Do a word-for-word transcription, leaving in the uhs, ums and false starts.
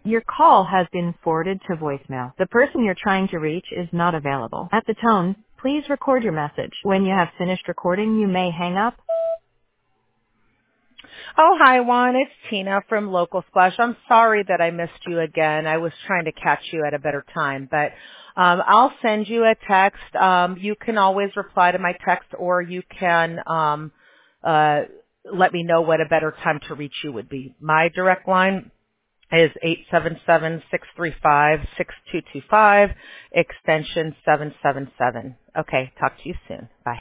Your call has been forwarded to voicemail. The person you're trying to reach is not available. At the tone, please record your message. When you have finished recording, you may hang up. Oh, hi, Juan. It's Tina from Local Splash. I'm sorry that I missed you again. I was trying to catch you at a better time, but um, I'll send you a text. Um, you can always reply to my text, or you can um, uh, let me know what a better time to reach you would be. My direct line is eight seven seven, six three five, six two two five, extension seven seven seven. Okay, talk to you soon. Bye.